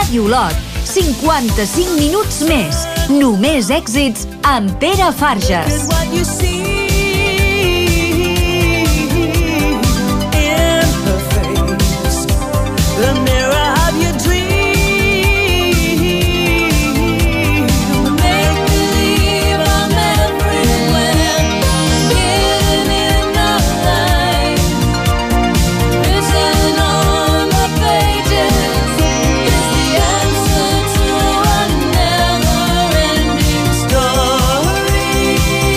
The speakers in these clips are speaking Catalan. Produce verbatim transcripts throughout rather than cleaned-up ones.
Ràdio Olot. cinquanta-cinc minuts més. Només èxits amb Pere Farges. The mirror of your dream. Make believe I'm everywhere, hidden in the light. Written on the pages is the answer to a never-ending story.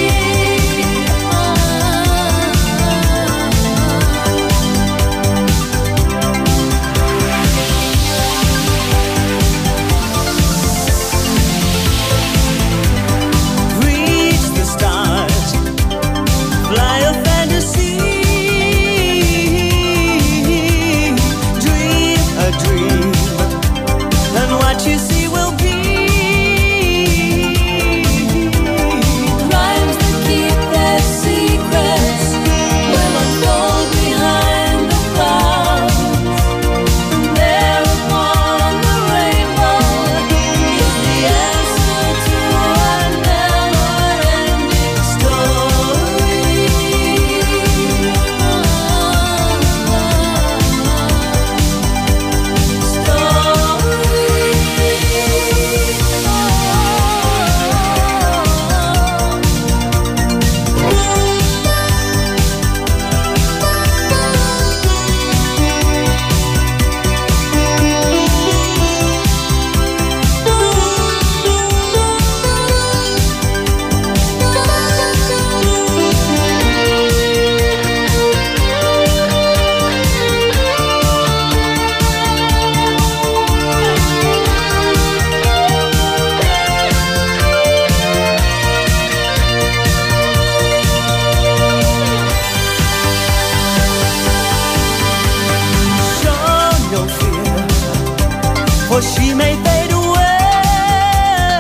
She may fade away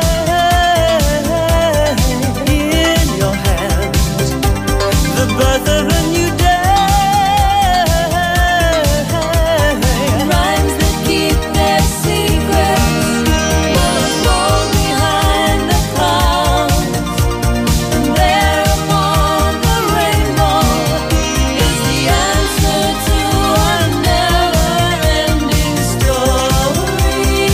in your hands, the birth of a new day. Rhymes that keep their secrets will fall behind the clouds, and there upon the rainbow is the answer to a never-ending story.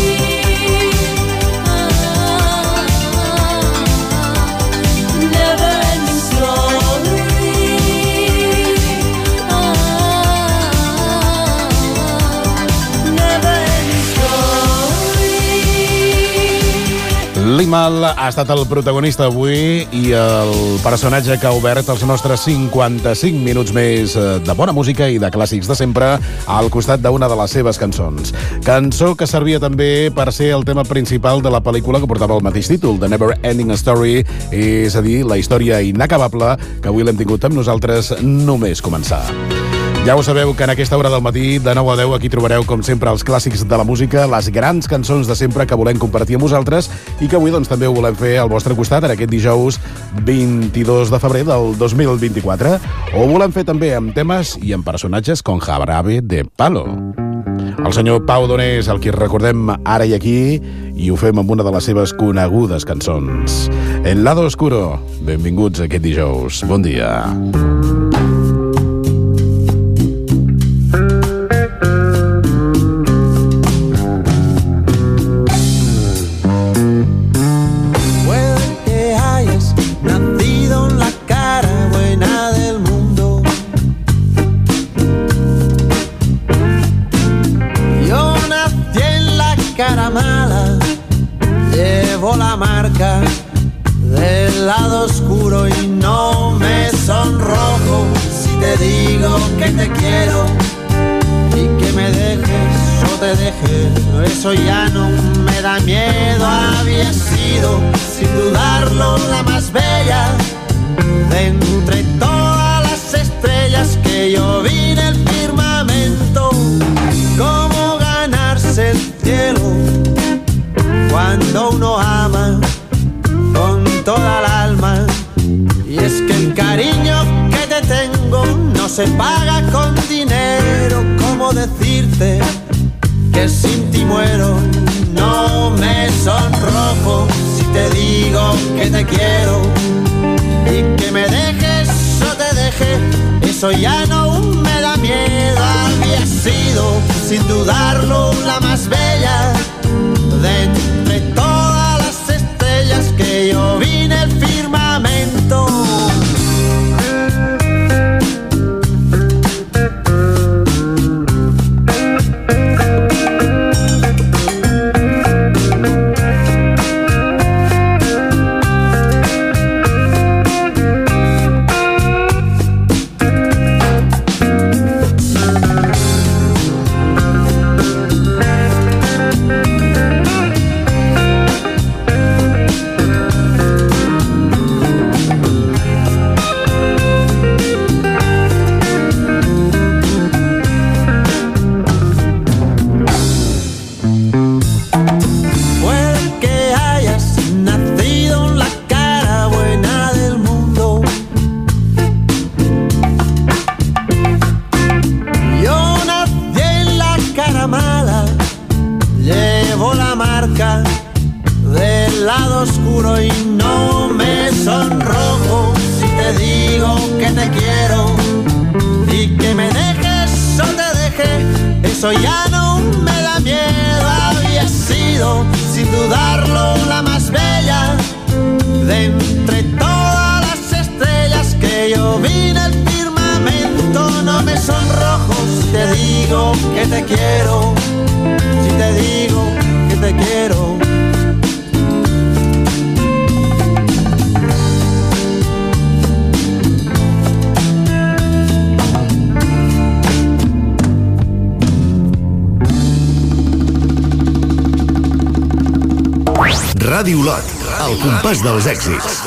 Limahl ha estat el protagonista avui i el personatge que ha obert els nostres cinquanta-cinc minuts més de bona música i de clàssics de sempre al costat d'una de les seves cançons. Cançó que servia també per ser el tema principal de la pel·lícula que portava el mateix títol, The Never Ending Story, és a dir, la història inacabable que avui l'hem tingut amb nosaltres només començar. Ja ho sabeu que en aquesta hora del matí, de nou a deu, aquí trobareu, com sempre, els clàssics de la música, les grans cançons de sempre que volem compartir amb vosaltres i que avui doncs, també ho volem fer al vostre costat en aquest dijous vint-i-dos de febrer del dos mil vint-i-quatre. Ho volem fer també amb temes i amb personatges com Jarabe de Palo. El senyor Pau Donés, el qui recordem ara i aquí, i ho fem amb una de les seves conegudes cançons. El lado oscuro. Benvinguts a aquest dijous. Bon dia. La marca del lado oscuro y no me sonrojo si te digo que te quiero y que me dejes o te dejes, eso ya no me da miedo. Había sido sin dudarlo la más bella de entre todas las estrellas que yo vi en el firmamento. Cómo ganarse el cielo cuando uno ama con toda el alma. Y es que el cariño que te tengo no se paga con dinero. ¿Cómo decirte que sin ti muero? no me sonrojo si te digo que te quiero y que me dejes o te deje, eso ya no me da miedo. Había sido, sin dudarlo, la más bella de entre todas las estrellas que yo vi en el firmamento. Eso ya no me da miedo, había sido, sin dudarlo, la más bella de entre todas las estrellas que yo vi en el firmamento. No me sonrojo si te digo que te quiero, si te digo que te quiero. Ràdio Olot, el compàs dels èxits.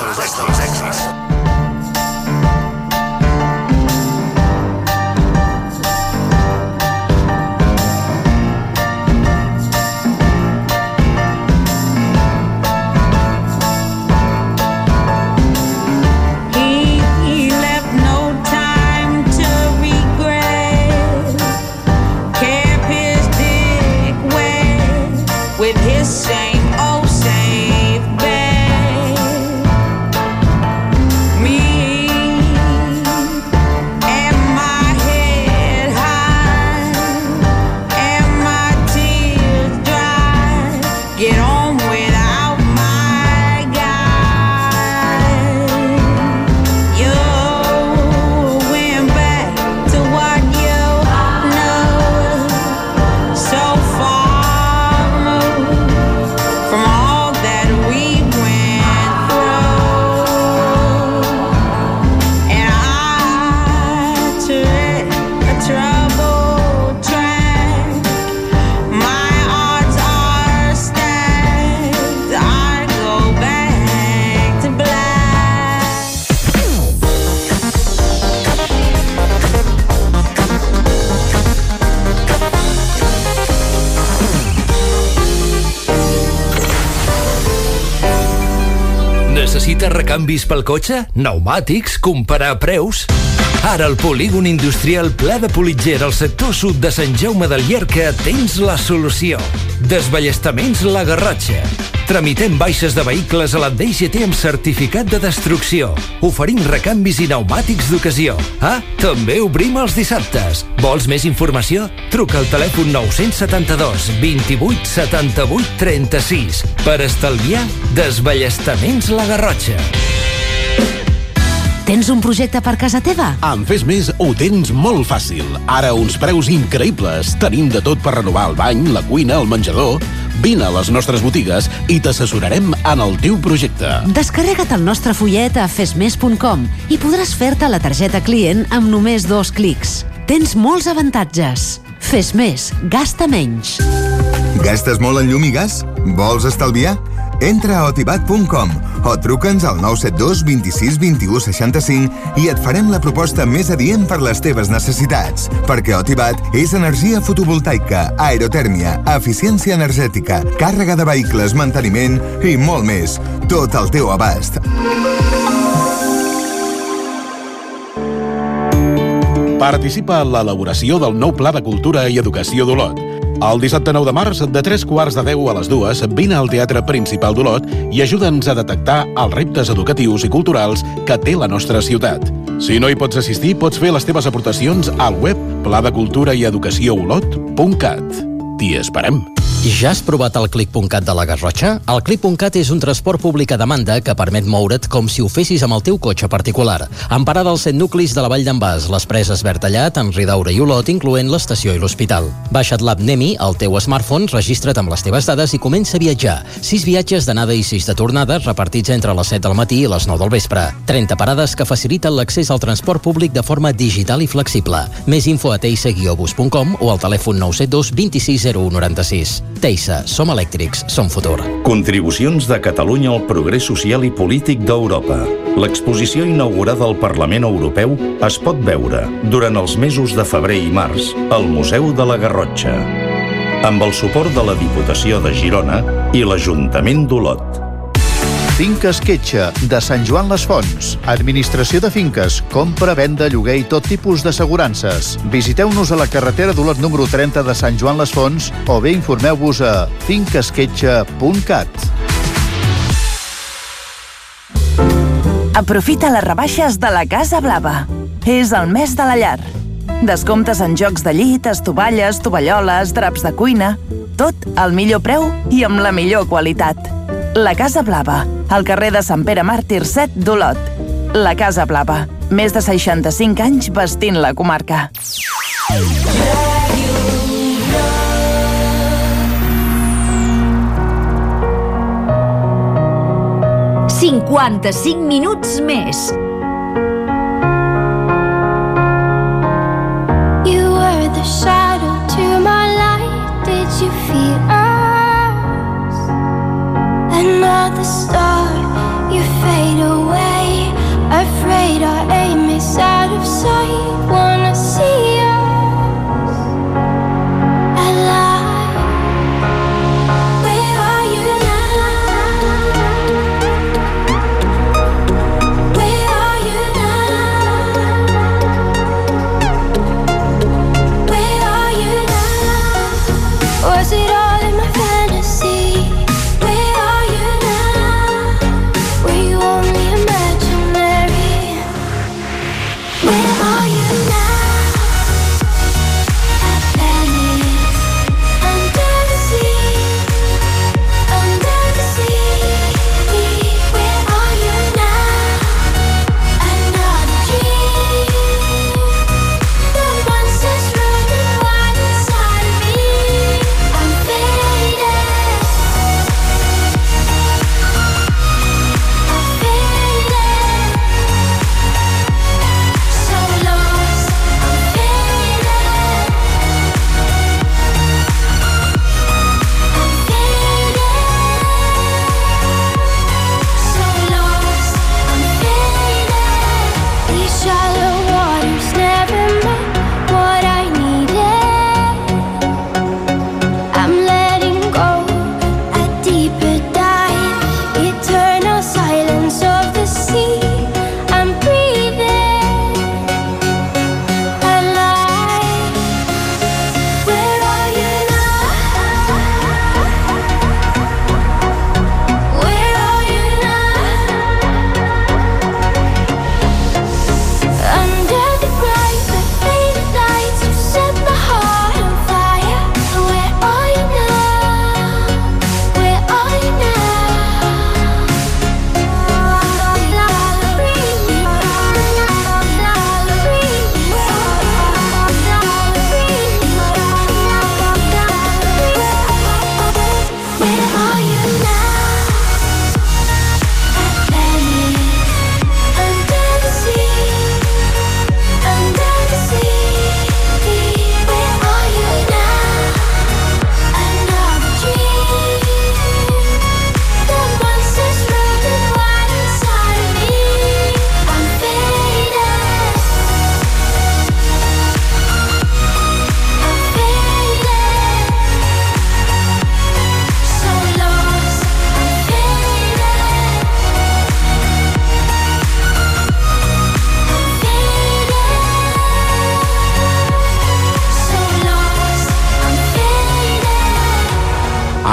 Necessites recanvis pel cotxe? Pneumàtics? Comparar preus? Ara al polígon industrial Pla de Politger al sector sud de Sant Jaume del Llierca tens la solució. Desballestaments La Garrotxa. Tramitem baixes de vehicles a la D G T amb certificat de destrucció. Oferim recanvis i pneumàtics d'ocasió. Ah, també obrim els dissabtes. Vols més informació? Truca al telèfon nou set dos, vint-i-vuit, setanta-vuit, trenta-sis per estalviar desballestaments La Garrotxa. Tens un projecte per casa teva? Amb Fes Més ho tens molt fàcil. Ara uns preus increïbles. Tenim de tot per renovar el bany, la cuina, el menjador. Vine a les nostres botigues i t'assessorarem en el teu projecte. Descarrega't el nostre fullet a fes més punt com i podràs fer-te la targeta client amb només dos clics. Tens molts avantatges. Fes Més, gasta menys. Gastes molt en llum i gas? Vols estalviar? Entra a otibat punt com o truca'ns al nou set dos, vint-i-sis, vint-i-u, seixanta-cinc i et farem la proposta més adient per les teves necessitats. Perquè Otibat és energia fotovoltaica, aerotèrmia, eficiència energètica, càrrega de vehicles, manteniment i molt més. Tot al teu abast. Participa en l'elaboració del nou Pla de Cultura i Educació d'Olot. El dissabte nou de març, de tres quarts de deu a les dues, vine al Teatre Principal d'Olot i ajuda'ns a detectar els reptes educatius i culturals que té la nostra ciutat. Si no hi pots assistir, pots fer les teves aportacions al web pla de cultura i educació olot punt cat. T'hi esperem. Ja has provat el clic punt cat de la Garrotxa? El clic punt cat és un transport públic a demanda que permet moure't com si ho fessis amb el teu cotxe particular. Amb parada als set nuclis de la Vall d'en Bas, les Preses, Bertallat, en Ridaura i Olot, incloent l'estació i l'hospital. Baixa't l'app Nemi al teu smartphone, registra't amb les teves dades i comença a viatjar. Sis viatges d'anada i sis de tornada repartits entre les set del matí i les nou del vespre. trenta parades que faciliten l'accés al transport públic de forma digital i flexible. Més info a teisa guió bus punt com o al telèfon nou set dos vint sis zero u noranta sis. Teisa, som elèctrics, som futur. Contribucions de Catalunya al progrés social i polític d'Europa. L'exposició inaugurada al Parlament Europeu es pot veure durant els mesos de febrer i març al Museu de la Garrotxa, amb el suport de la Diputació de Girona i l'Ajuntament d'Olot. Finques Quetxa, de Sant Joan les Fonts. Administració de finques, compra, venda, lloguer i tot tipus d'assegurances. Visiteu-nos a la carretera d'Olot número trenta de Sant Joan les Fonts o bé informeu-vos a finques quetxa punt cat. Aprofita les rebaixes de la Casa Blava. És el mes de la llar. Descomptes en jocs de llit, estovalles, tovalloles, draps de cuina... Tot al millor preu i amb la millor qualitat. La Casa Blava, al carrer de Sant Pere Màrtir set d'Olot. La Casa Blava, més de seixanta-cinc anys vestint la comarca. cinquanta-cinc minuts més. You were the shadow to my light. Did you feel us? Another star, you fade away. Afraid our aim is out of sight. Wanna see us alive. Where are you now? Where are you now? Where are you now? Was it all in my fantasy? Where are you now? Were you only imaginary?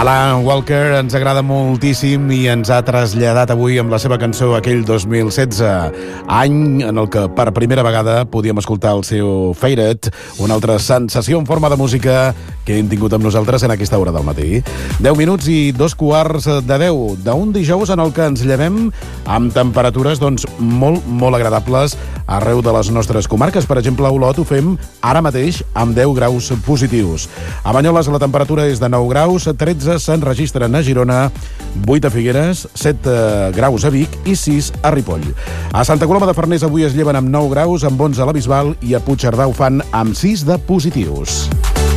Alan Walker ens agrada moltíssim i ens ha traslladat avui amb la seva cançó aquell dos mil setze, any en el que per primera vegada podíem escoltar el seu Faded, una altra sensació en forma de música que hem tingut amb nosaltres en aquesta hora del matí. deu minuts i dos quarts de deu d'un dijous en el que ens llevem amb temperatures doncs, molt, molt agradables arreu de les nostres comarques. Per exemple, a Olot ho fem ara mateix amb deu graus positius. A Banyoles la temperatura és de nou graus, tretze se'n registren a Girona, vuit a Figueres, set graus a Vic i sis a Ripoll. A Santa Coloma de Farners avui es lleven amb nou graus, amb onze a la Bisbal i a Puigcerdà ho fan amb sis de positius.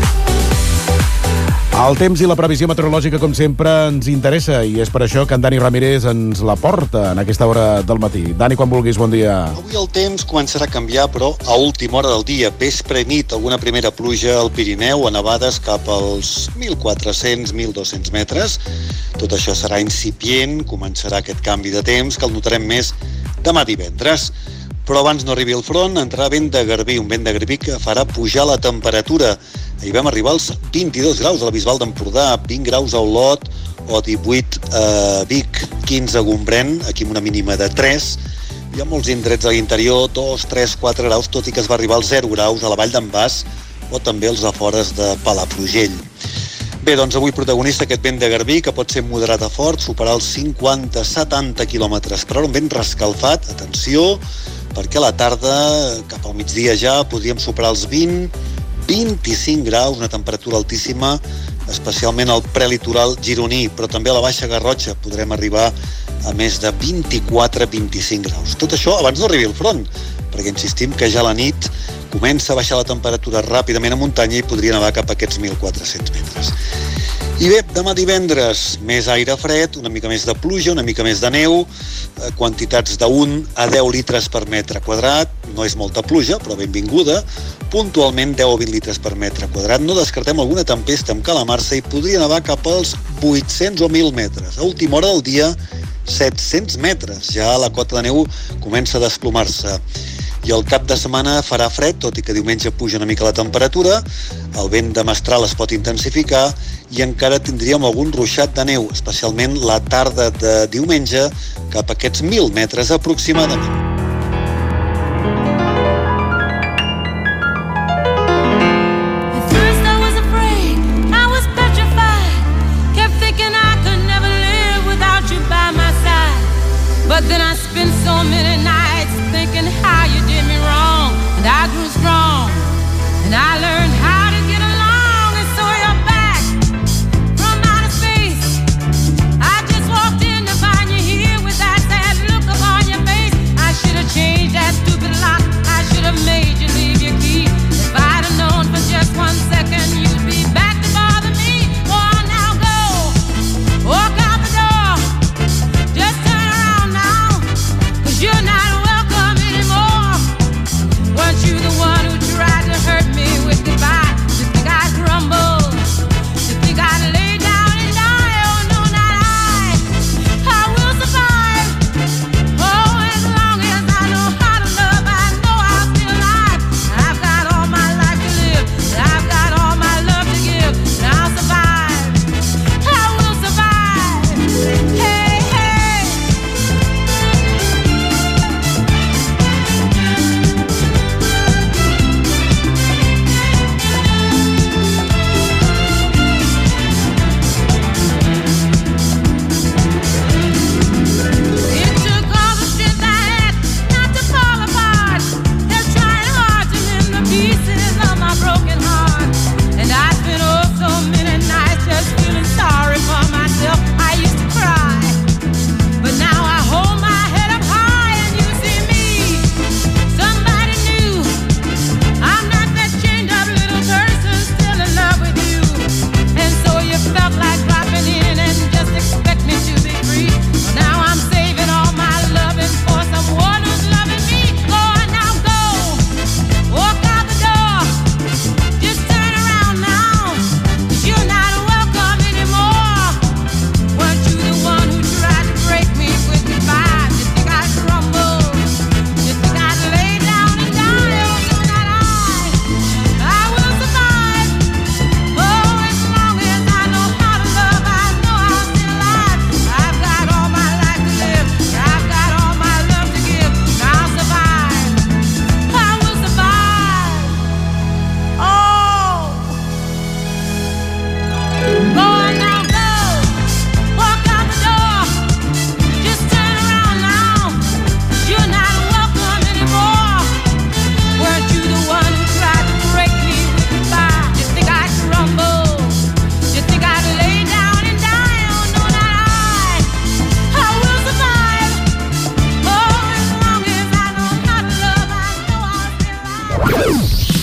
El temps i la previsió meteorològica, com sempre, ens interessa i és per això que en Dani Ramírez ens la porta en aquesta hora del matí. Dani, quan vulguis, bon dia. Avui el temps començarà a canviar, però a última hora del dia, vespre i nit, alguna primera pluja al Pirineu, a nevades cap als mil quatre-cents a mil dos-cents metres. Tot això serà incipient, començarà aquest canvi de temps, que el notarem més demà divendres. Però abans no arribi el front, entrarà vent de garbí, un vent de garbí que farà pujar la temperatura. Ahir vam arribar als vint-i-dos graus a la Bisbal d'Empordà, vint graus a Olot o divuit a Vic, quinze a Gombrèn, aquí amb una mínima de tres. Hi ha molts indrets a l'interior, dos, tres, quatre graus, tot i que es va arribar als zero graus a la Vall d'en Bas o també als afores de Palafrugell. Bé, doncs avui protagonista aquest vent de garbí, que pot ser moderat a fort, superar els cinquanta a setanta quilòmetres per hora, un vent rescalfat, atenció, perquè a la tarda, cap al migdia ja, podríem superar els vint, vint-i-cinc graus, una temperatura altíssima, especialment al prelitoral gironí, però també a la Baixa Garrotxa podrem arribar a més de vint-i-quatre a vint-i-cinc graus. Tot això abans no arribi el front, perquè insistim que ja a la nit comença a baixar la temperatura ràpidament a muntanya i podria nevar cap a aquests mil quatre-cents metres. I bé, demà divendres, més aire fred, una mica més de pluja, una mica més de neu, quantitats d'un a deu litres per metre quadrat, no és molta pluja, però benvinguda, puntualment deu o vint litres per metre quadrat. No descartem alguna tempesta amb calamarsa i podria nevar cap als vuit-cents o mil metres. A última hora del dia, set-cents metres. Ja la cota de neu comença a desplomar-se. I el cap de setmana farà fred, tot i que diumenge puja una mica la temperatura, el vent de mestral es pot intensificar i encara tindríem algun ruixat de neu, especialment la tarda de diumenge, cap a aquests mil metres aproximadament. But then I spent so many nights thinking how you did me wrong, and I grew strong, and I learned how to get along, and so you're back from outer space. I just walked in to find you here with that sad look upon your face. I should have changed that stupid lock, I should have made you leave your key. If I'd have known for just one second you'd be back to bother me. Oh, now go, walk out the door, just turn around now, 'cause you're not welcome anymore.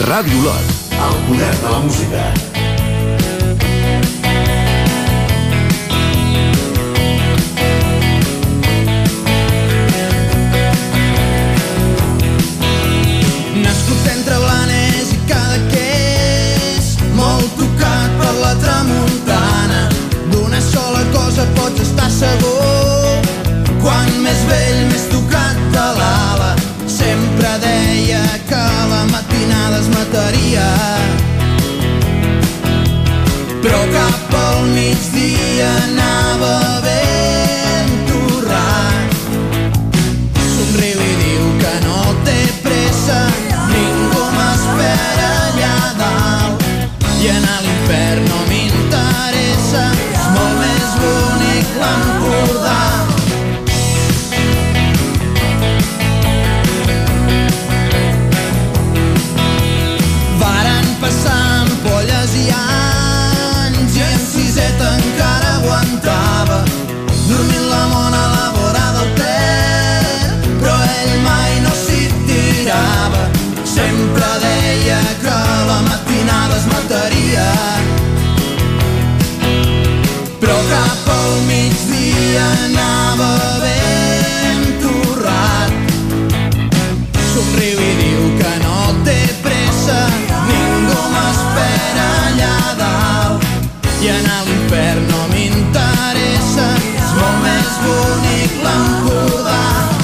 Ràdio Lot, el poder de la música. Nascut entre Blanes i Cadaqués, molt tocat per la tramuntana, d'una sola cosa pots estar segur, quan més vell més tocat de l'ala. Sempre deia que la matinada es mataria, però cap al migdia anava ben torrat. Somriu i diu que no té pressa, ningú m'espera allà dalt, i anar a l'infern no m'interessa, és molt més bonic l'Empordà. Varen passar ampolles i anys, i en siseta encara aguantava, dormint la mona a la vora del Ter, però ell mai no s'hi tirava. Sempre deia que la matinada es mataria, però cap al migdia anava ben torrat. Somriu i diu que no té pressa, ningú m'espera allà dalt, i anar a l'infern no m'interessa, és molt més bonic l'Empordà.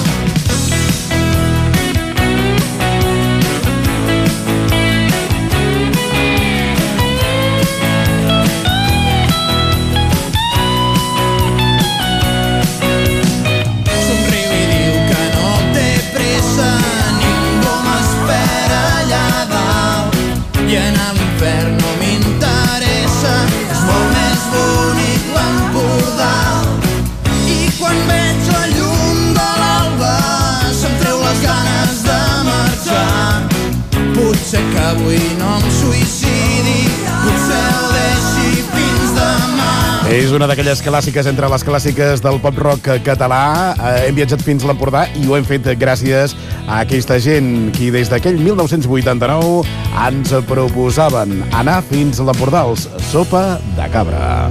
Somriu i diu que no té pressa, ningú m'espera allà dalt, i anar a l'infern no m'interessa, és molt més bonic l'Empordà. I quan veig la llum de l'alba se'm treu les ganes de marxar. Potser que avui no em suïcidi, potser ho deixi fins demà. És una d'aquelles clàssiques entre les clàssiques del pop-rock català. Eh, hem viatjat fins a l'Empordà i ho hem fet gràcies a aquesta gent qui des d'aquell mil nou-cents vuitanta-nou ens proposaven anar fins a l'Empordà, els Sopa de Cabra.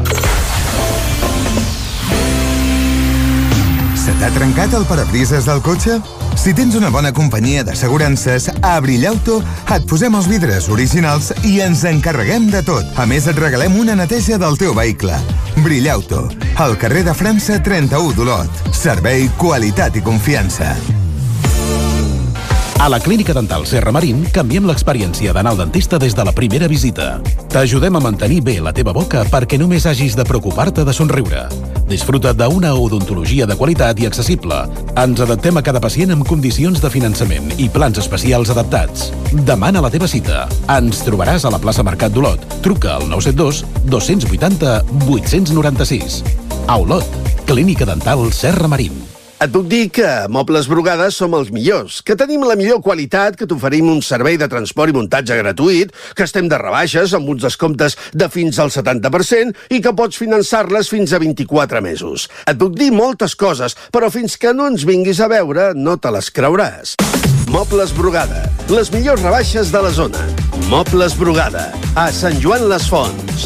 Se t'ha trencat el parabrises del cotxe? Si tens una bona companyia d'assegurances, a Brillauto et posem els vidres originals i ens encarreguem de tot. A més, et regalem una neteja del teu vehicle. Brillauto, al carrer de França trenta-u d'Olot. Servei, qualitat i confiança. A la Clínica Dental Serra Marín canviem l'experiència d'anar al dentista des de la primera visita. T'ajudem a mantenir bé la teva boca perquè només hagis de preocupar-te de somriure. Disfruta d'una odontologia de qualitat i accessible. Ens adaptem a cada pacient amb condicions de finançament i plans especials adaptats. Demana la teva cita. Ens trobaràs a la plaça Mercat d'Olot. Truca al nou set dos, dos vuitanta, vuit nou sis. A Olot, Clínica Dental Serra Marín. Et puc dir que a Mobles Brugades som els millors, que tenim la millor qualitat, que t'oferim un servei de transport i muntatge gratuït, que estem de rebaixes amb uns descomptes de fins al setanta per cent i que pots finançar-les fins a vint-i-quatre mesos. Et puc dir moltes coses, però fins que no ens vinguis a veure no te les creuràs. Mobles Brugada, les millors rebaixes de la zona. Mobles Brugada, a Sant Joan les Fonts.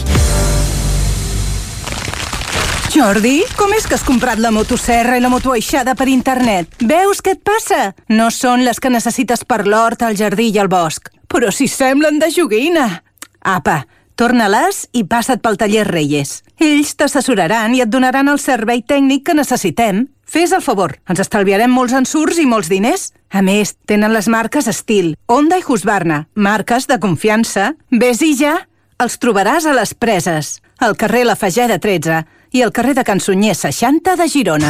Jordi, com és que has comprat la motoserra i la motoaixada per internet? Veus què et passa? No són les que necessites per l'hort, el jardí i el bosc. Però si semblen de joguina. Apa, torna-les i passa't pel taller Reyes. Ells t'assessoraran i et donaran el servei tècnic que necessitem. Fes el favor, ens estalviarem molts ensurts i molts diners. A més, tenen les marques Estil, Honda i Husqvarna, marques de confiança. Ves-hi ja. Els trobaràs a les Preses, al carrer La Fageda tretze i al carrer de Can Sunyer seixanta de Girona.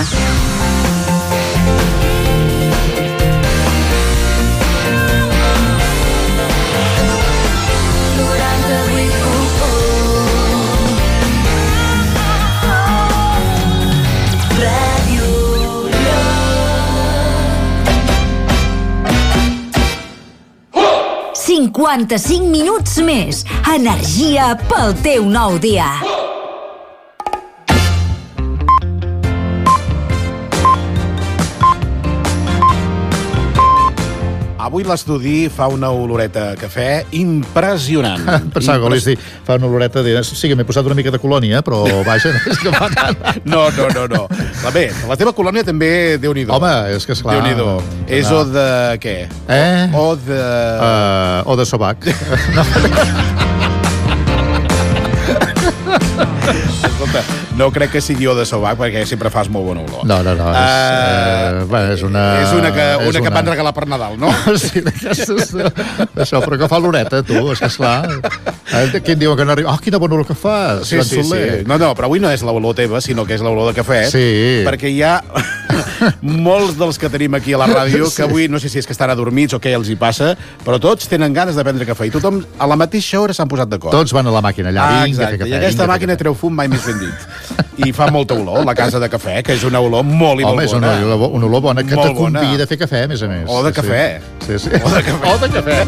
cinquanta-cinc minuts més. Energia pel teu nou dia. avui l'estudi fa una oloreta a cafè impressionant. Pensava que volies dir, fa una oloreta de... Sí, que m'he posat una mica de colònia, però vaja, no és que fa tant. No, no, no, no. Va bé, la teva colònia també, Déu-n'hi-do. Home, és que esclar... Déu-n'hi-do. És o de què? Eh? O de... Uh, o de sobac. Escolta, no crec que sigui o de sobac, perquè sempre fas molt bona olor. No, no, no. És, uh, bueno, és una... És una que, una és que una... van regalar per Nadal, no? Sí, d'aquestes... Això, però que fa l'oreta, tu, és que esclar... Eh, qui em diu que no arriba? Oh, quina bona olor que fa! Sí, sí, sí. No, no, però avui no és l'olor teva, sinó que és l'olor de cafè. Sí. Perquè hi ha molts dels que tenim aquí a la ràdio que avui, no sé si és que estan adormits o què els hi passa, però tots tenen ganes de prendre cafè i tothom a la mateixa hora s'han posat d'acord. Tots van a la màquina allà, ah, vinga a fer cafè. I aquesta màquina treu fum mai més ben dit. I fa molta olor, la casa de cafè, que és una olor molt i molt Home, bona. Home, és una olor, una olor bona, que te convida a fer cafè, a més a més. O de cafè. Sí, sí. O de cafè. O de cafè.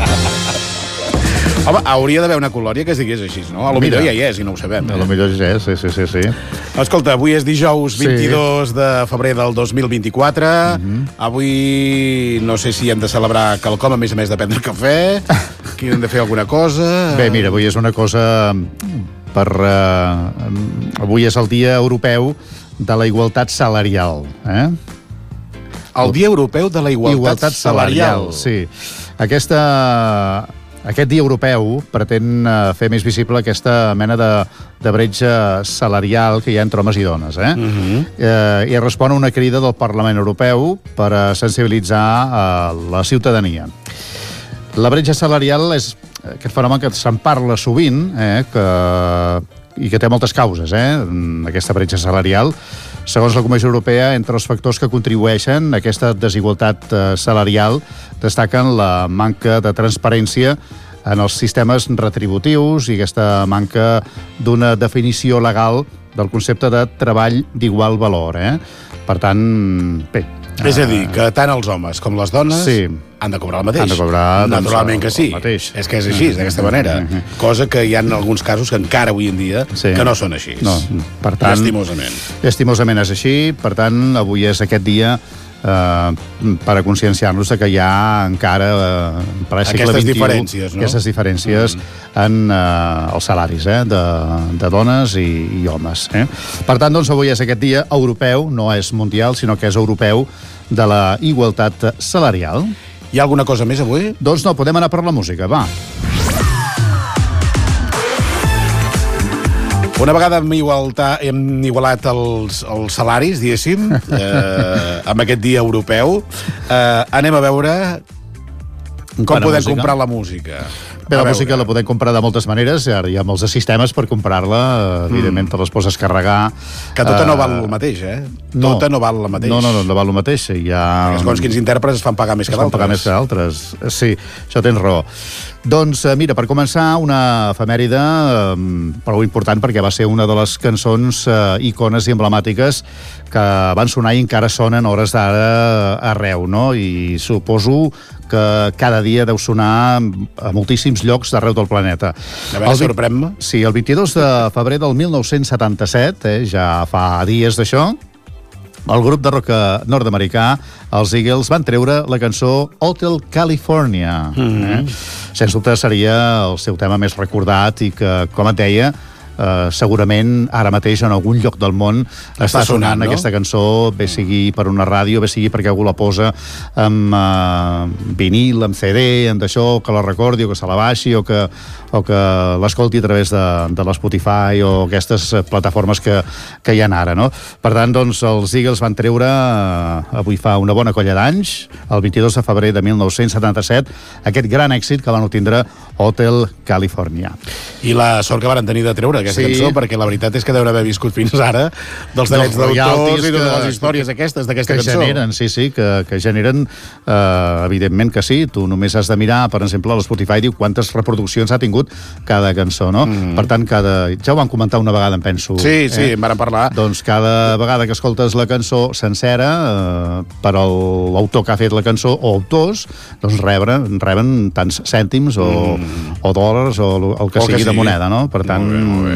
Home, hauria d'haver una colònia que es digués així, no? A lo millor ja hi és i no ho sabem. A lo millor ja és, sí, sí, sí, sí. Escolta, avui és dijous vint-i-dos sí. de febrer del dos mil vint-i-quatre. Uh-huh. Avui no sé si hem de celebrar quelcom, a més a més de prendre cafè, que hem de fer alguna cosa... Bé, mira, avui és una cosa per... Uh, avui és el Dia Europeu de la Igualtat Salarial, eh? El Dia Europeu de la Igualtat, Igualtat Salarial. Salarial, sí. Aquesta... Aquest dia europeu pretén uh, fer més visible aquesta mena de, de bretxa salarial que hi ha entre homes i dones. Eh? Uh-huh. eh, I respon a una crida del Parlament Europeu per a sensibilitzar uh, la ciutadania. La bretxa salarial és aquest fenomen que se'n parla sovint eh, que, i que té moltes causes, eh, aquesta bretxa salarial. Segons la Comissió Europea, entre els factors que contribueixen a aquesta desigualtat salarial destaquen la manca de transparència en els sistemes retributius i aquesta manca d'una definició legal del concepte de treball d'igual valor. Eh? Per tant, bé... És a dir, que tant els homes com les dones sí. han de cobrar el mateix. Han de cobrar, naturalment doncs, que sí. Mateix. És que és així, d'aquesta manera. Cosa que hi ha en alguns casos que encara avui en dia sí. que no són així. No, per tant, Lastimosament. Lastimosament és així. Per tant, avui és aquest dia eh, per a conscienciar-nos que hi ha encara eh, per al segle aquestes vint-i-u, diferències, no? Aquestes diferències mm. en eh, els salaris eh, de, de dones i, i homes. Eh? Per tant, doncs, avui és aquest dia europeu, no és mundial, sinó que és europeu de la igualtat salarial. Hi ha alguna cosa més avui? Doncs no, podem anar per la música, va. Una vegada hem, igualtat, hem igualat els, els salaris, diguéssim, eh, amb aquest dia europeu, eh, anem a veure com Bona podem música. comprar la música. Bé, la música la podem comprar de moltes maneres, ara hi ha molts sistemes per comprar-la, evidentment mm. te les poses a carregar. Que tota no val el mateix, eh? No. Tota no val el mateix. No, no, no, no val el mateix. Hi ha... Perquè segons quins intèrprets es fan pagar més que d'altres. Es fan pagar més que d'altres, sí, això tens raó. Doncs, mira, per començar, una efemèride eh, prou important perquè va ser una de les cançons eh, icones i emblemàtiques que van sonar i encara sonen hores d'ara arreu, no? I suposo que cada dia deu sonar a moltíssims llocs d'arreu del planeta. A veure, sorprèn-me. Sí, el vint-i-dos de febrer del mil nou-cents setanta-set, eh, ja fa dies d'això, el grup de rock nord-americà, els Eagles, van treure la cançó Hotel California. Mm-hmm. eh? Sens dubte seria el seu tema més recordat i que, com et deia, Uh, segurament ara mateix en algun lloc del món està, està sonant, sonant no? aquesta cançó, bé sigui per una ràdio, bé sigui perquè algú la posa amb uh, vinil, amb C D, amb d'això, que la recordi o que se la baixi o que, o que l'escolti a través de, de l'Spotify o aquestes plataformes que, que hi ha ara, no? Per tant, doncs, els Eagles van treure uh, avui fa una bona colla d'anys, el vint-i-dos de febrer de mil nou-cents setanta-set, aquest gran èxit que van obtindre Hotel California. I la sort que van tenir de treure aquesta sí. cançó, perquè la veritat és que deuen haver viscut fins ara dels drets d'autors i de les històries aquestes, d'aquesta cançó. Que generen, sí, sí, que, que generen, eh, evidentment que sí. Tu només has de mirar, per exemple, l'Spotify diu quantes reproduccions ha tingut cada cançó, no? Mm. Per tant, cada... ja ho vam comentar una vegada, em penso. Sí, sí, eh? en vàrem parlar. Doncs cada vegada que escoltes la cançó sencera, eh, per l'autor que ha fet la cançó, o autors, doncs reben, reben tants cèntims o, mm. o dòlars o el que o sigui que sigui de moneda, no? Per tant, bé, bé.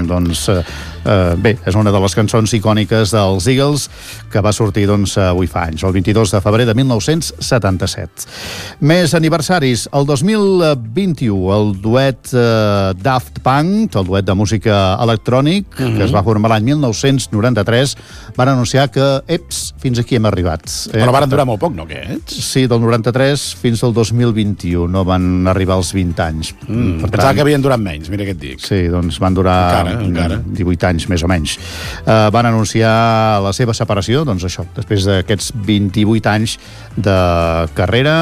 doncs, eh, eh, bé, és una de les cançons icòniques dels Eagles que va sortir, doncs, avui fa anys, el vint-i-dos de febrer de mil nou-cents setanta-set. Més aniversaris. El dos mil vint-i-u, el duet eh, Daft Punk, el duet de música electrònic, mm-hmm. que es va formar l'any mil nou-cents noranta-tres, van anunciar que, eps, fins aquí hem arribat. Eh? Però van durar molt poc, no, aquests? Sí, del noranta-tres fins al dos mil vint-i-u, no van arribar als vint anys. Mm, per pensava tant, que havien durat menys, mira què et dic. Sí, doncs van durar encara, encara. divuit anys, més o menys. Uh, van anunciar la seva separació, doncs això, després d'aquests vint-i-vuit anys de carrera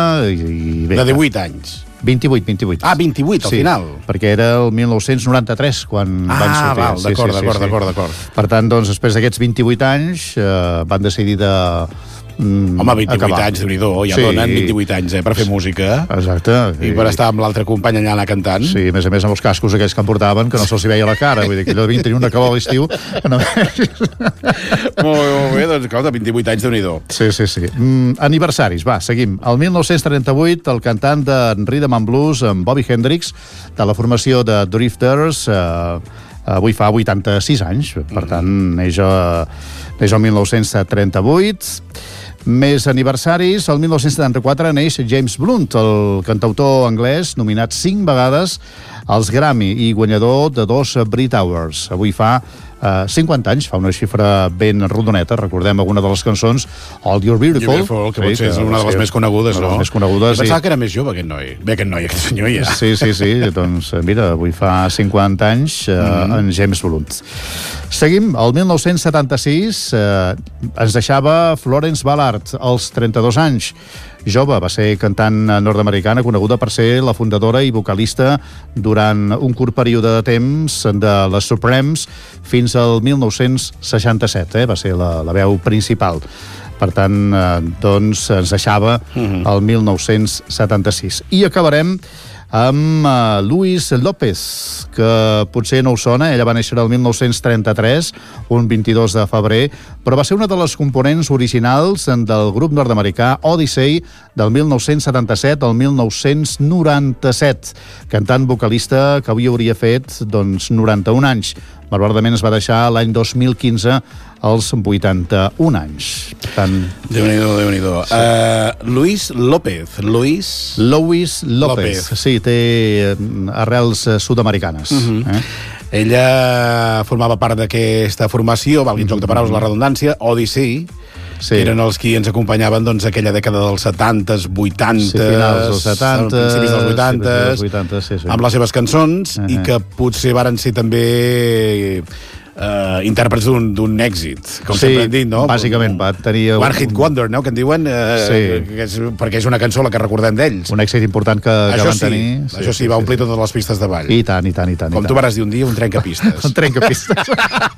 i bé... De divuit anys. vint-i-vuit, vint-i-vuit. Ah, vint-i-vuit, al sí, final. Perquè era el mil nou-cents noranta-tres quan ah, van sortir. Ah, val, d'acord, sí, sí, d'acord, sí, d'acord, d'acord. Per tant, doncs, després d'aquests vint-i-vuit anys, eh, van decidir de... Mm, home, vint-i-vuit acabar. Anys, Déu-n'hi-do, ja sí. Donen vint-i-vuit anys eh, per fer música. Exacte. I per estar amb l'altre company allà anar cantant. Sí, a més a més amb els cascos aquells que em portaven, que no se'ls veia la cara. Vull dir que allò de vint-i-un acabava l'estiu. No... molt bé, molt bé, doncs escolta, vint-i-vuit anys, Déu-n'hi-do. Sí, sí, sí. Mm, aniversaris, va, seguim. El mil nou-cents trenta-vuit, el cantant de Rhythm and Blues, en Bobby Hendrix, de la formació de Drifters, eh, avui fa vuitanta-sis anys, per tant, neix, neix el mil nou-cents trenta-vuit. Més aniversaris, el mil nou-cents setanta-quatre neix James Blunt, el cantautor anglès, nominat cinc vegades als Grammy i guanyador de dos Brit Awards. Avui fa uh, cinquanta anys, fa una xifra ben rodoneta. Recordem alguna de les cançons, All You're Beautiful, Beautiful que sí, potser és una de les més conegudes, no? Més conegudes, I pensava que era més jove aquest noi. Bé, aquest noi, aquest senyor ja. Sí, sí, sí. Doncs mira, avui fa cinquanta anys uh, mm. en James Blunt. Seguim, el mil nou-cents setanta-sis eh, ens deixava Florence Ballard, als trenta-dos anys. Jove, va ser cantant nord-americana coneguda per ser la fundadora i vocalista durant un curt període de temps de les Supremes fins al mil nou-cents seixanta-set, eh? Va ser la, la veu principal. Per tant, eh, doncs ens deixava mm-hmm. el mil nou-cents setanta-sis. I acabarem amb uh, Luis López, que potser no us sona. Ella va néixer el mil nou-cents trenta-tres, un vint-i-dos de febrer, però va ser una de les components originals del grup nord-americà Odyssey del mil nou-cents setanta-set al mil nou-cents noranta-set, cantant vocalista que avui hauria fet doncs, noranta-un anys. Malauradament es va deixar l'any dos mil quinze als vuitanta-un anys. Tant... Déu-n'hi-do, Déu-n'hi-do. Sí. Uh, Luis López. Luis... Luis López. López. Sí, té arrels sud-americanes. Uh-huh. eh? Ella formava part d'aquesta formació, valgui uh-huh. joc de paraules, la redundància, Odyssey, sí. que eren els qui ens acompanyaven doncs, aquella dècada dels setantes, vuitantes, sí, finals dels setantes, principis dels vuitantes, sí, vuitantes sí, sí. amb les seves cançons, uh-huh. i que potser varen ser també uh, intèrprets d'un èxit, com sí, sempre hem dit, no? Bàsicament va tenir... One Hit Wonder, no?, que en diuen, uh, sí. que és, perquè és una cançó la que recordem d'ells. Un èxit important que, que van sí, tenir. Sí, això sí, sí va omplir sí. totes les pistes de ball. I tant, i tant, i tant. Com i tant. tu vas dir un dia, un trencapistes. un trencapistes.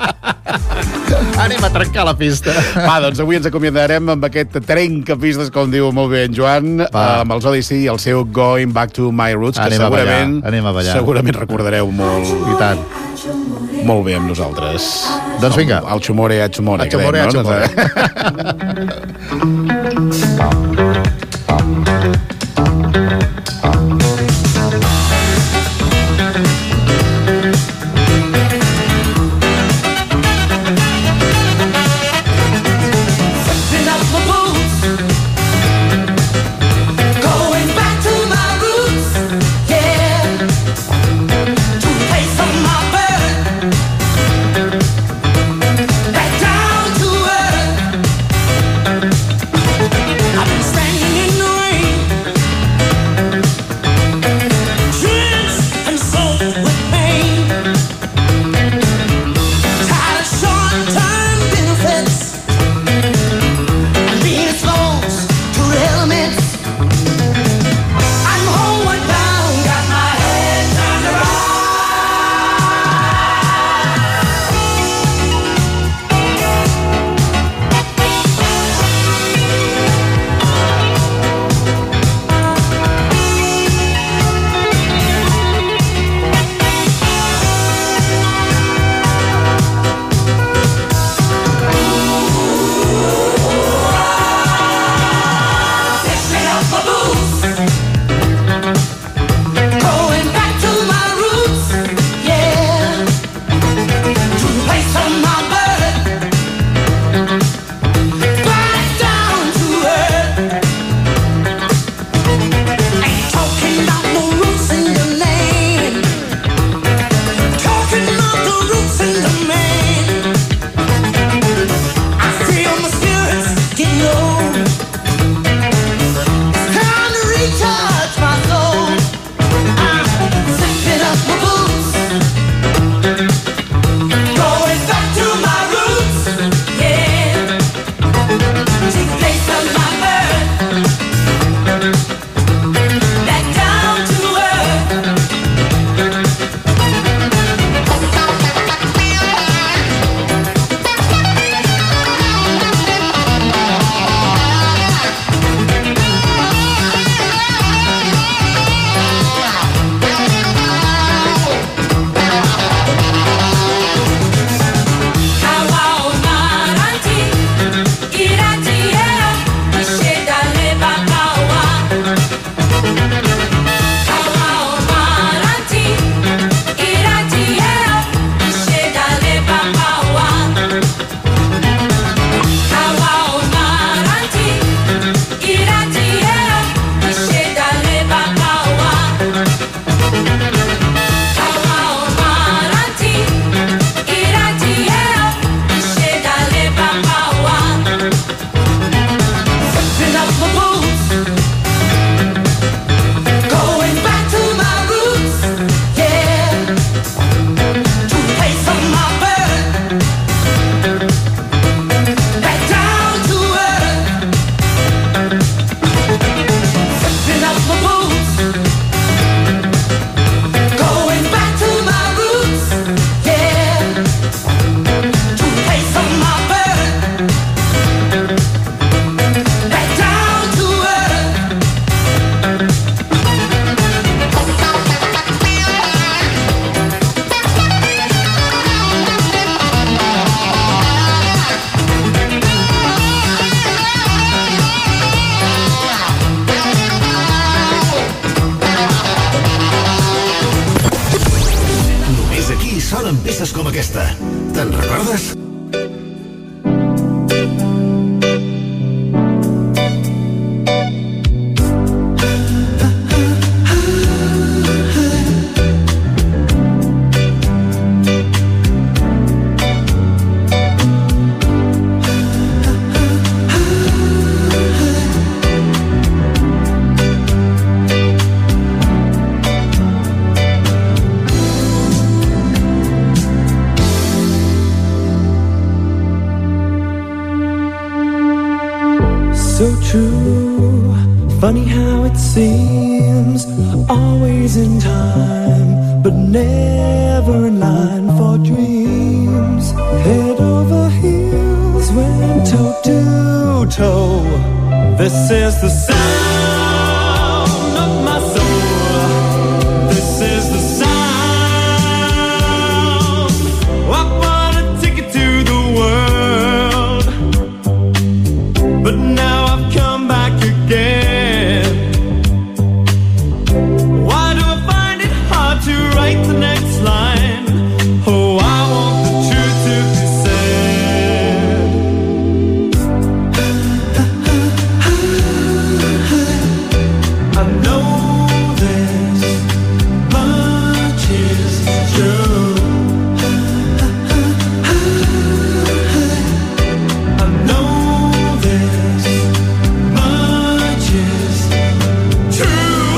Anem a trencar la pista. Va, doncs avui ens acomiadarem amb aquest trencapistes, com diu molt bé en Joan, va. amb els Odyssey i el seu Going Back to My Roots, que anem segurament, a Anem a ballar. segurament recordareu molt. I tant. Molt bé amb nosaltres. Doncs vinga. El, el Chumore a Chumore. El Chumore a Chumore. Back down to earth. cançons com aquesta. Te'n recordes? So true, funny how it seems, always in time, but never in line for dreams. Head over heels, went toe to toe. This is the sound of my soul. This is the sound. I wanna take it to the world, but now I've come back again. Why do I find it hard to write the next line? Oh, I want the truth to be said. I know this much is true. I know this much is true.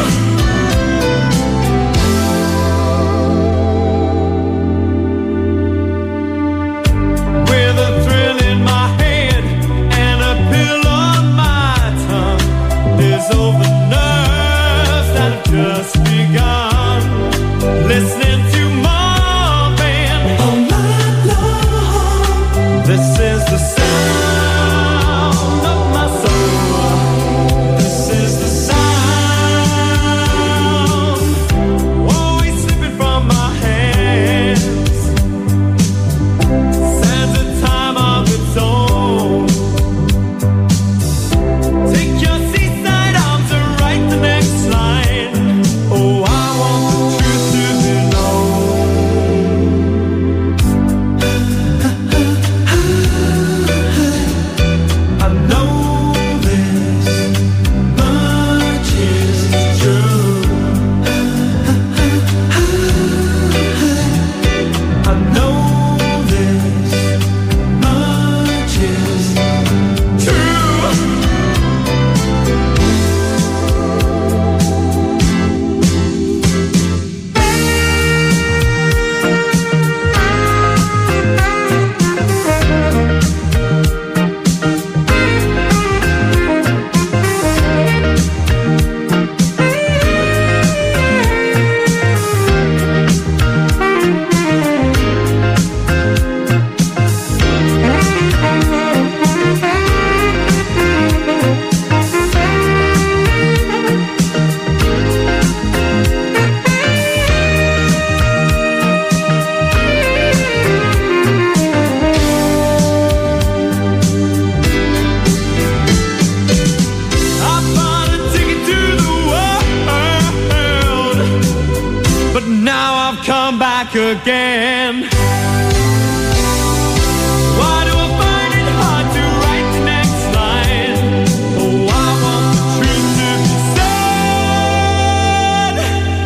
With a thrill in my head and a pill on my tongue, there's over nerves that have just begun. Listening to Marvin all night long. This is the sound of my soul. This is the sound, always slipping from my hands. Sands a time of its own. Take your seaside arms and write the next line. Oh, I want the truth to be known. I know this much is true. I know this much is true. I bought a ticket to the world, but now I've come back again. Why do I find it hard to write the next line? Oh, I want the truth to be said.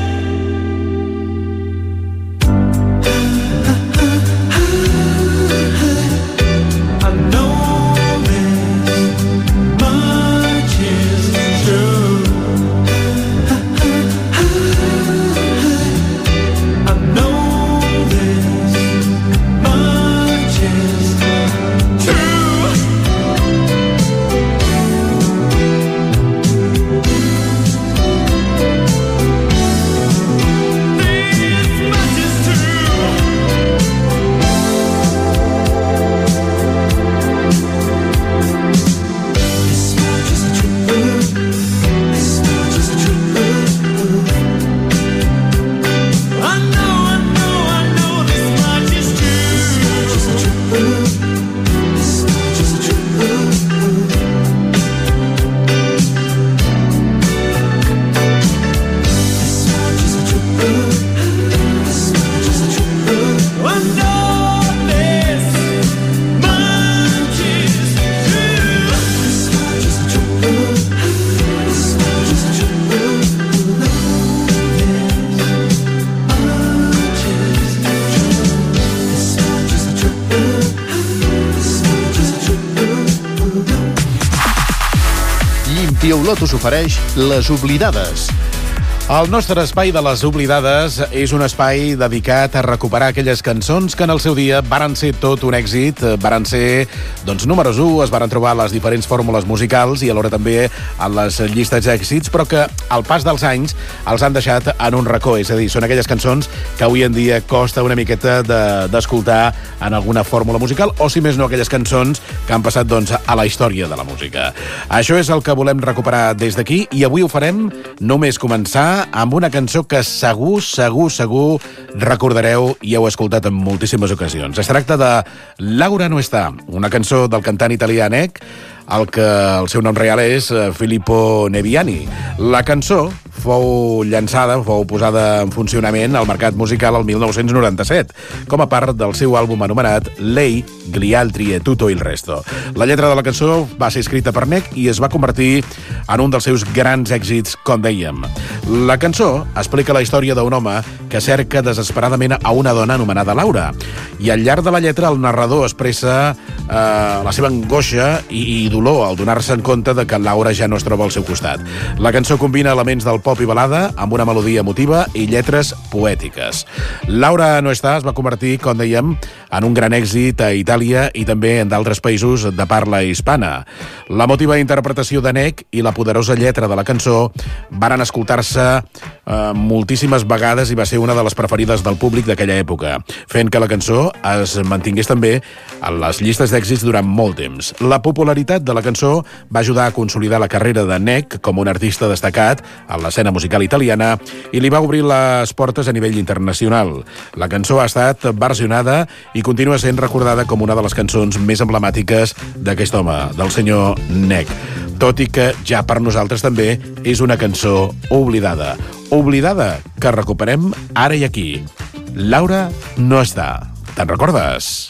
I know this much is true. I know this i Olot us ofereix Les Oblidades. El nostre espai de les oblidades és un espai dedicat a recuperar aquelles cançons que en el seu dia varen ser tot un èxit, varen ser, doncs, números u, es varen trobar les diferents fórmules musicals i alhora també en les llistes d'èxits, però que al pas dels anys els han deixat en un racó, és a dir, són aquelles cançons que avui en dia costa una miqueta d'escoltar de, en alguna fórmula musical, o si més no, aquelles cançons que han passat, doncs, a la història de la música. Això és el que volem recuperar des d'aquí i avui ho farem només començar amb una cançó que segur, segur, segur recordareu i heu escoltat en moltíssimes ocasions. Es tracta de Laura no està, una cançó del cantant italià Nek, el que el seu nom real és Filippo Neviani. La cançó fou llançada, fou posada en funcionament al mercat musical el mil nou-cents noranta-set, com a part del seu àlbum anomenat Lei, gli altri e tutto il resto. La lletra de la cançó va ser escrita per Nek i es va convertir en un dels seus grans èxits, com dèiem. La cançó explica la història d'un home que cerca desesperadament a una dona anomenada Laura, i al llarg de la lletra el narrador expressa eh, la seva angoixa i, i dolor al donar-se en compte de que Laura ja no es troba al seu costat. La cançó combina elements del pop i balada amb una melodia emotiva i lletres poètiques. Laura no està es va convertir, com dèiem, en un gran èxit a Itàlia i també en d'altres països de parla hispana. La motiva interpretació de Nek i la poderosa lletra de la cançó varen escoltar-se eh, moltíssimes vegades i va ser una de les preferides del públic d'aquella època, fent que la cançó es mantingués també en les llistes d'èxits durant molt temps. La popularitat de la cançó va ajudar a consolidar la carrera de Nek com un artista destacat en l'escena musical italiana i li va obrir les portes a nivell internacional. La cançó ha estat versionada i continua sent recordada com una de les cançons més emblemàtiques d'aquest home, del senyor Nek, tot i que ja per nosaltres també és una cançó oblidada. Oblidada que recuperem ara i aquí. Laura no està. Te'n recordes?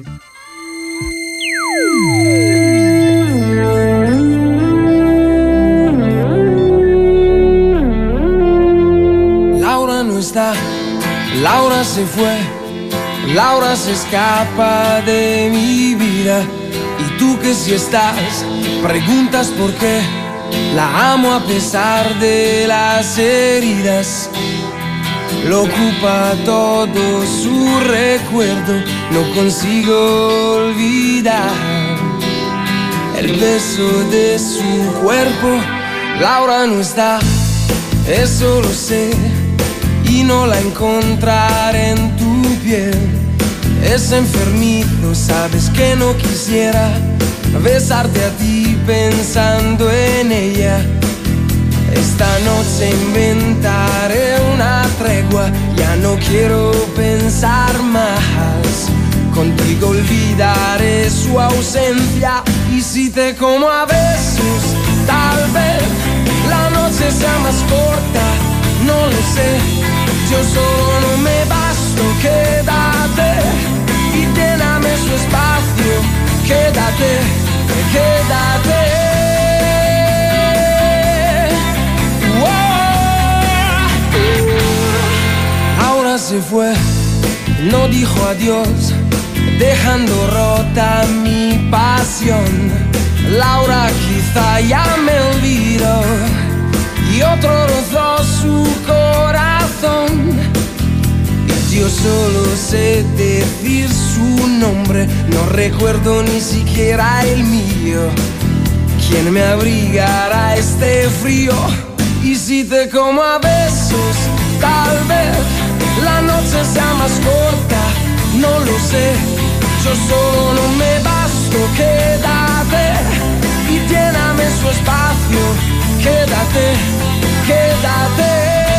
Laura no está, Laura se fue, Laura se escapa de mi vida. Y tú que si estás, preguntas por qué. La amo a pesar de las heridas. Lo ocupa todo su recuerdo. No consigo olvidar el beso de su cuerpo. Laura no está, eso lo sé, y no la encontraré en tu piel. Es enfermizo, sabes que no quisiera besarte a ti pensando en ella. Esta noche inventaré una tregua, ya no quiero pensar más. Contigo olvidaré su ausencia, y si te como a besos, tal vez la noche sea más corta, no lo sé. Yo solo no me basto, quédate y lléname su espacio. Quédate, quédate. Oh. Ahora se fue, no dijo adiós, dejando rota mi pasión. Laura quizá ya me olvidó y otro rozó su corazón. Y yo solo sé decir su nombre, no recuerdo ni siquiera el mío. ¿Quién me abrigará este frío? Y si te como a besos, tal vez la noche sea más corta, no lo sé. Yo solo no me basto, quédate y lléname su espacio. Quédate, quédate.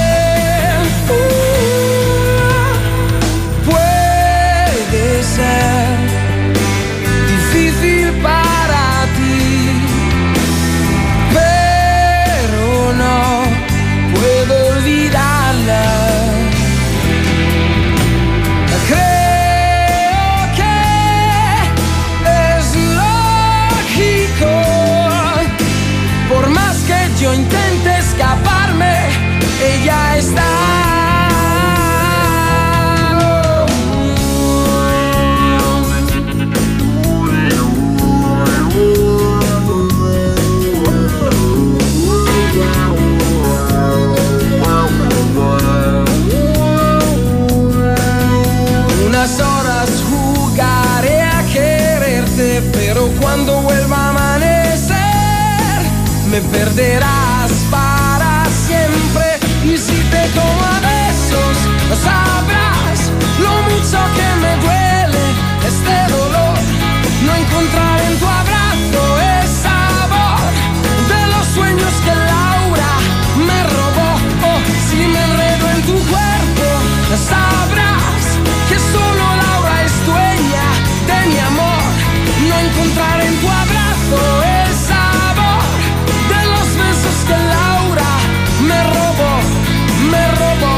Uh, puede ser difícil para ti, pero no puedo olvidarla. Creo que es lógico, por más que yo intente escaparme, ella está. te perderás para siempre. Y si te tomo a besos, sabrás lo mucho que me duele este dolor. No encontrar en tu abrazo el sabor de los sueños que Laura me robó. Oh, si me enredo en tu cuerpo, sabrás que solo Laura es dueña de mi amor. No encontrar en tu abrazo el sabor de los besos que Laura me robó, me robó.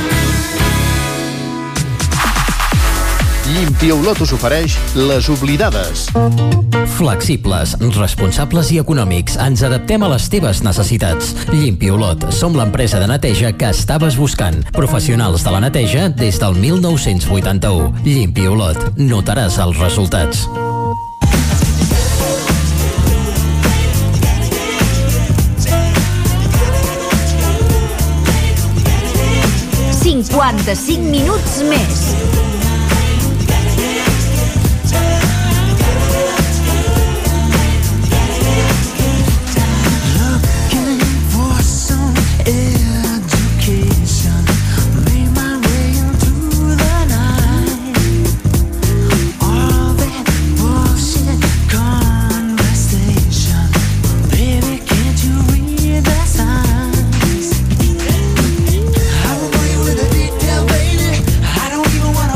Limpi Olot us ofereix Les Oblidades. Flexibles, responsables i econòmics. Ens adaptem a les teves necessitats. Limpi Olot. Som l'empresa de neteja que estaves buscant. Professionals de la neteja des del mil nou-cents vuitanta-u. Limpi Olot. Notaràs els resultats. cinquanta-cinc minuts més. I don't even want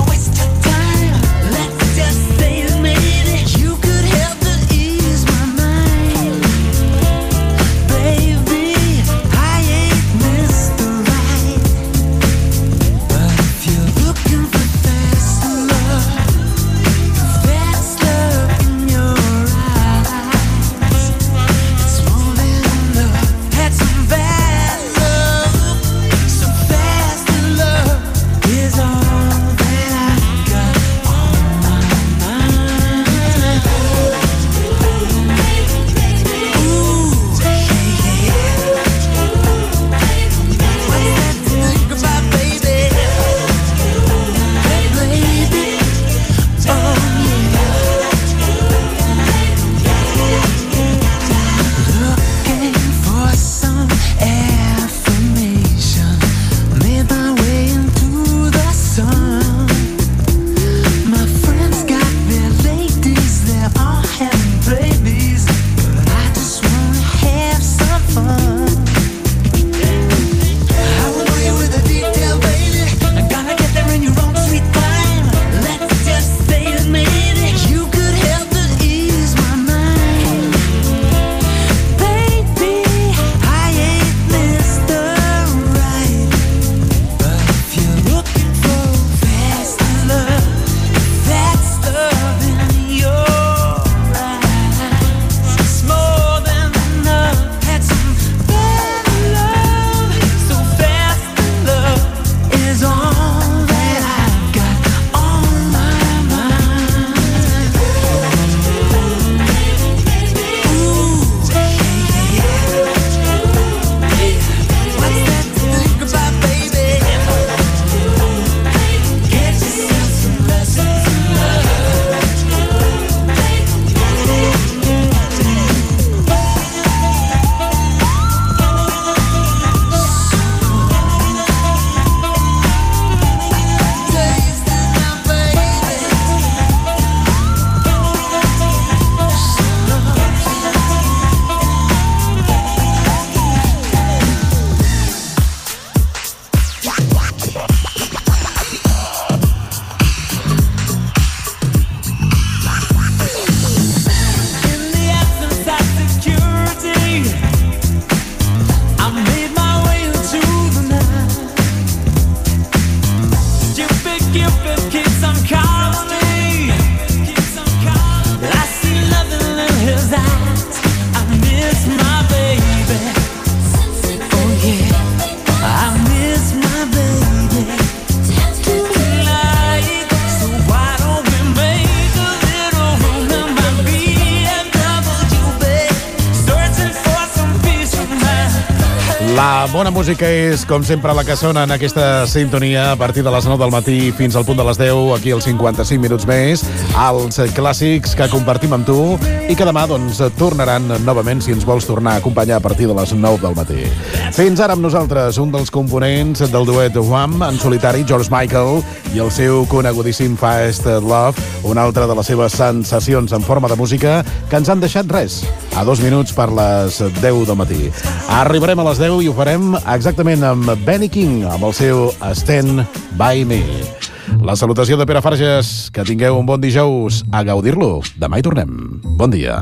La bona música és, com sempre, la que sona en aquesta sintonia a partir de les nou del matí fins al punt de les deu, aquí als cinquanta-cinc minuts més, els clàssics que compartim amb tu i que demà doncs, tornaran novament si ens vols tornar a acompanyar a partir de les nou del matí. Fins ara amb nosaltres, un dels components del duet Wham en solitari, George Michael, i el seu conegudíssim Fast Love, una altra de les seves sensacions en forma de música que ens han deixat res, a dos minuts per les deu del matí. Arribarem a les deu i ho farem exactament amb Benny King, amb el seu Stand By Me. La salutació de Pere Farges, que tingueu un bon dijous, a gaudir-lo. Demà hi tornem. Bon dia.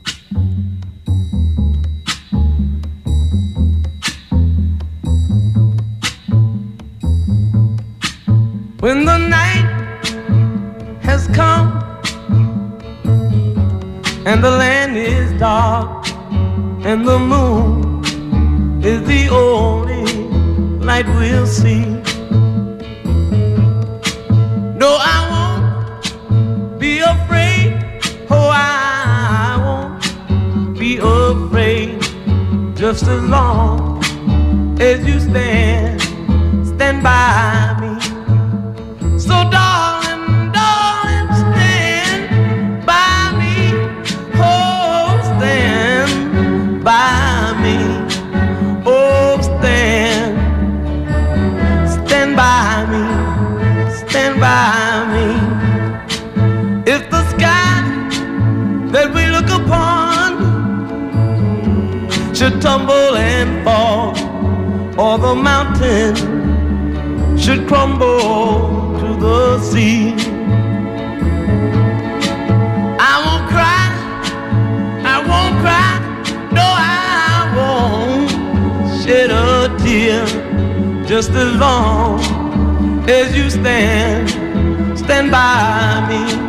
When the night has come and the land is dark and the moon is the only light we'll see. No, I won't be afraid. Oh, I won't be afraid. Just as long as you stand, stand by me. So darling, darling, stand by me. Oh, stand by me. Oh, stand, stand by me, stand by me. If the sky that we look upon should tumble and fall, or the mountain should crumble to the sea, I won't cry, I won't cry, no, I won't shed a tear, just as long as you stand, stand by me.